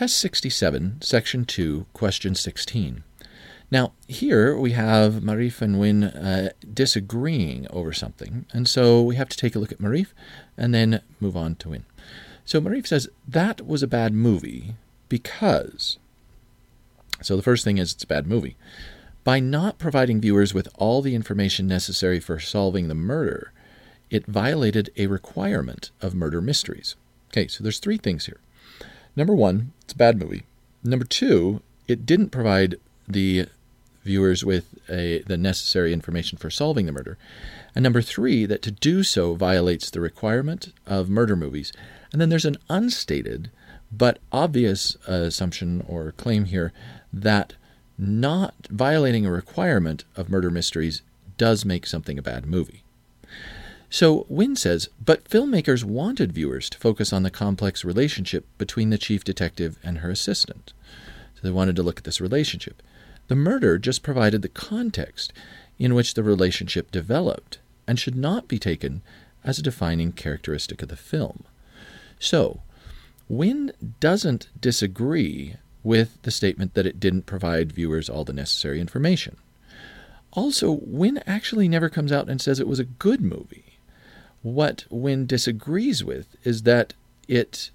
Test 67, Section 2, Question 16. Now, here we have Marif and Wynne disagreeing over something, and so we have to take a look at Marif and then move on to Wynne. So Marif says, that was a bad movie because... So the first thing is it's a bad movie. By not providing viewers with all the information necessary for solving the murder, it violated a requirement of murder mysteries. Okay, so there's three things here. Number one, it's a bad movie. Number two, it didn't provide the viewers with the necessary information for solving the murder. And number three, that to do so violates the requirement of murder movies. And then there's an unstated but obvious assumption or claim here that not violating a requirement of murder mysteries does make something a bad movie. So Wynne says, but filmmakers wanted viewers to focus on the complex relationship between the chief detective and her assistant. So they wanted to look at this relationship. The murder just provided the context in which the relationship developed and should not be taken as a defining characteristic of the film. So, Wynne doesn't disagree with the statement that it didn't provide viewers all the necessary information. Also, Wynne actually never comes out and says it was a good movie. What Wynne disagrees with is that it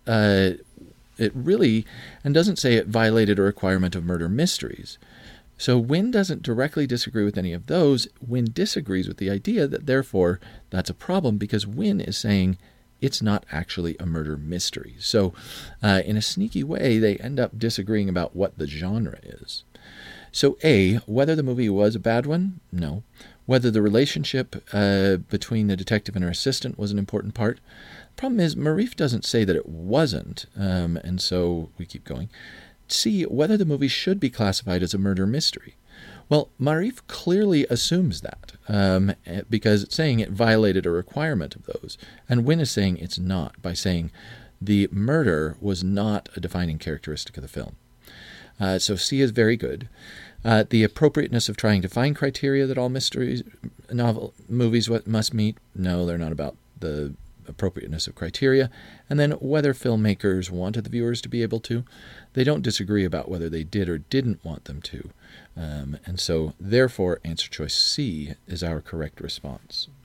really, and doesn't say it violated a requirement of murder mysteries. So Wynne doesn't directly disagree with any of those. Wynne disagrees with the idea that therefore that's a problem because Wynne is saying it's not actually a murder mystery. So in a sneaky way, they end up disagreeing about what the genre is. So A, whether the movie was a bad one? No. Whether the relationship between the detective and her assistant was an important part? The problem is Marif doesn't say that it wasn't, and so we keep going. C, whether the movie should be classified as a murder mystery. Well, Marif clearly assumes that, because it's saying it violated a requirement of those, and Wynne is saying it's not, by saying the murder was not a defining characteristic of the film. So C is very good. The appropriateness of trying to find criteria that all movies must meet. No, they're not about the appropriateness of criteria. And then whether filmmakers wanted the viewers to be able to. They don't disagree about whether they did or didn't want them to. And so, therefore, answer choice C is our correct response.